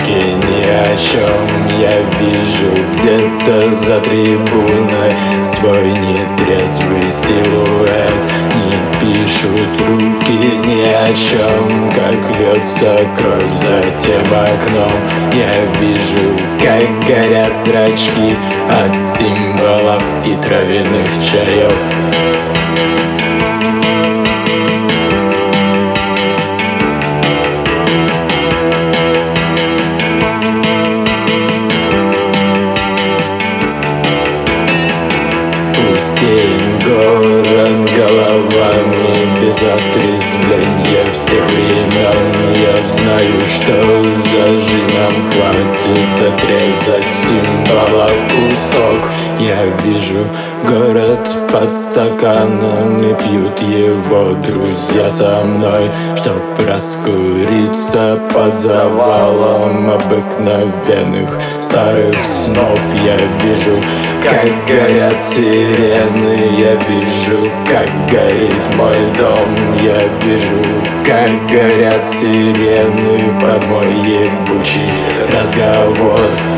руки ни о чем. Я вижу где-то за трибуной свой нетрезвый силуэт. Не пишут руки ни о чем, как льется кровь за тем окном. Я вижу, как горят зрачки от символов и травяных чаев. Усеян город головами без отрезвления всех времен. Я знаю, что за жизнь нам хватит отрезать символов кусок. Я вижу город под стаканом, и пьют его друзья со мной, чтоб раскуриться под завалом обыкновенных старых снов. Я вижу, как горят сирены, я вижу, как горит мой дом. Я вижу, как горят сирены под мой ебучий разговор.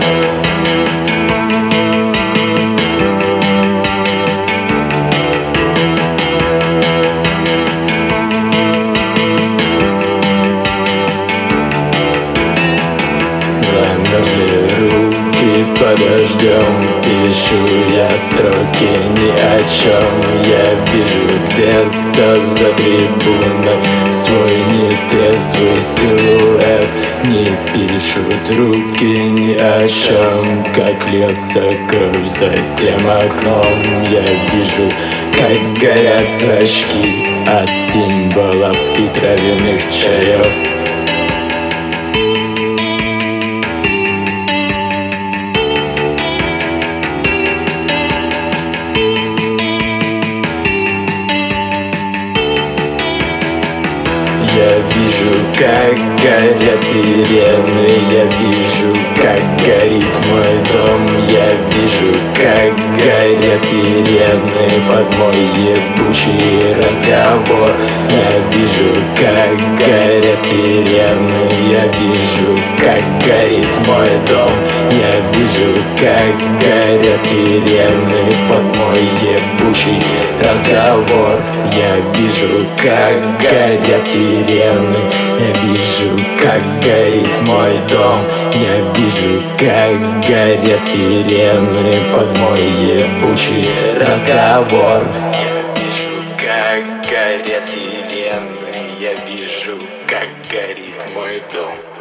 Замерзли руки под дождем, пишу я строки ни о чем. Я вижу где-то за трибуной свой нетрезвый силуэт. Не пишут руки ни о чем, как льется кровь за тем окном. Я вижу, как горят зрачки от символов и травяных чаев. Я вижу, как горят сирены, я вижу, как горит мой дом. Я вижу, как горят сирены под мой ебучий разговор. Я вижу, как горят сирены, я вижу, как горит мой дом. Я вижу, как горят сирены под мой ебучий разговор. Я вижу, как горят сирены, я вижу, как горит мой дом. Я вижу, как горят сирены под мой ебучий разговор. Я вижу, как горят сирены, я вижу, как горит мой дом.